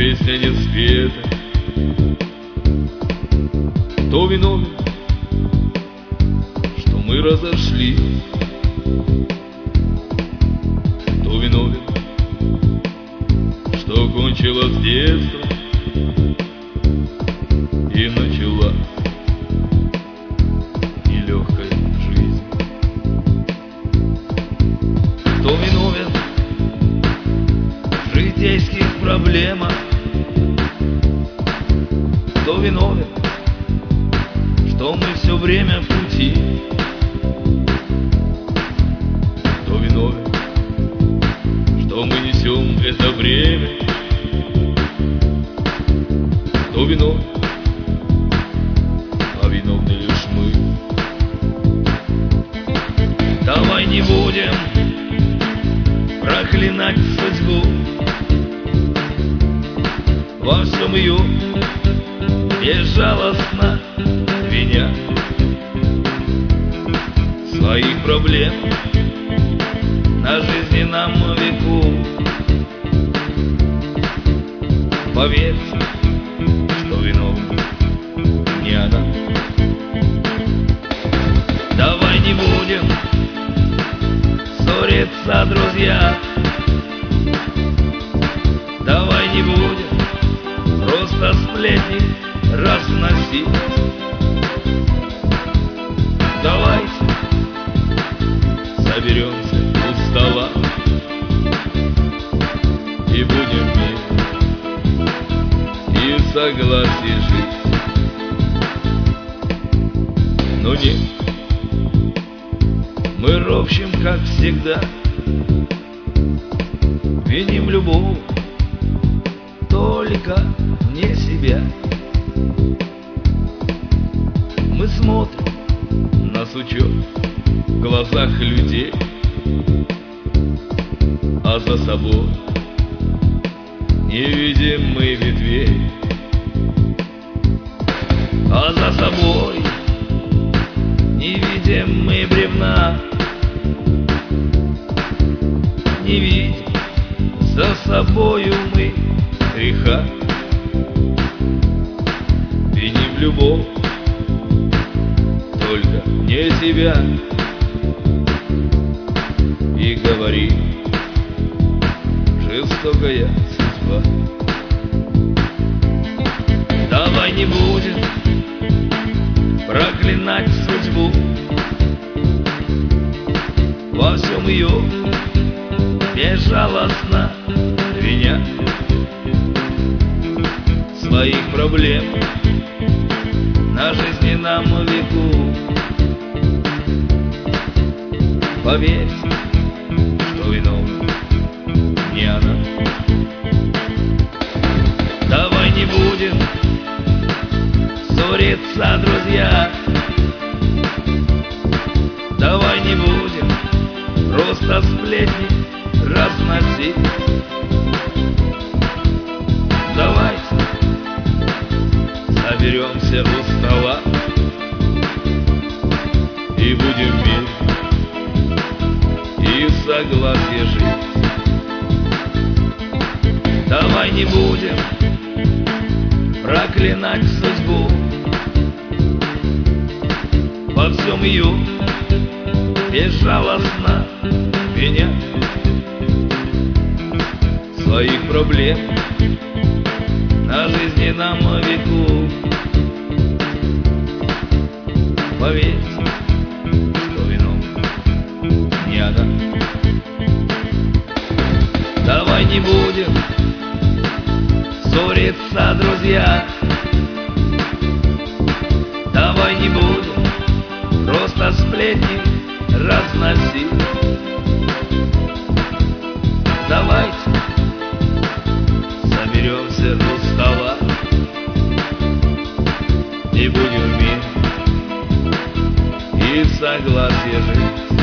песня не спета. Кто виновен, что мы разошлись? Кто виновен, что кончилось детство и началась нелегкая жизнь? Кто виновен в житейских проблемах? Кто виновен, что мы все время в пути? Кто виновен, что мы несем это время? Кто виновен, а виновны лишь мы? Давай не будем проклинать судьбу, во всем ее безжалостно виня. Своих проблем на жизненном веку. Поверь, что виновна не она. Давай не будем ссориться, друзья. Давай не будем просто сплетни разносить. Давайте соберемся у стола и будем в мире и в согласии жить. Но нет, мы ропщим, как всегда, виним любовь, только не себя. Мы смотрим на учет в глазах людей, а за собой не видим мы ветвей. А за собой не видим мы бревна, не видим за собою мы греха. Виним любовь, только не себя, и говори, жестокая судьба. Давай не будем проклинать судьбу, во всем ее безжалостно виня. Своих проблем на жизненном веку. Поверь, что виновна не она. Давай не будем ссориться, друзья. Давай не будем просто сплетни разносить. Давайте соберемся у стола и будем в мире и в согласии жить. Давай не будем проклинать судьбу, во всем ее безжалостно виня. Своих проблем на жизненном веку. Поверь, что виновна не она. Давай не будем ссориться, друзья. Давай не будем просто сплетни разносить. Давайте соберемся у стола и будем в мире и в согласии жить.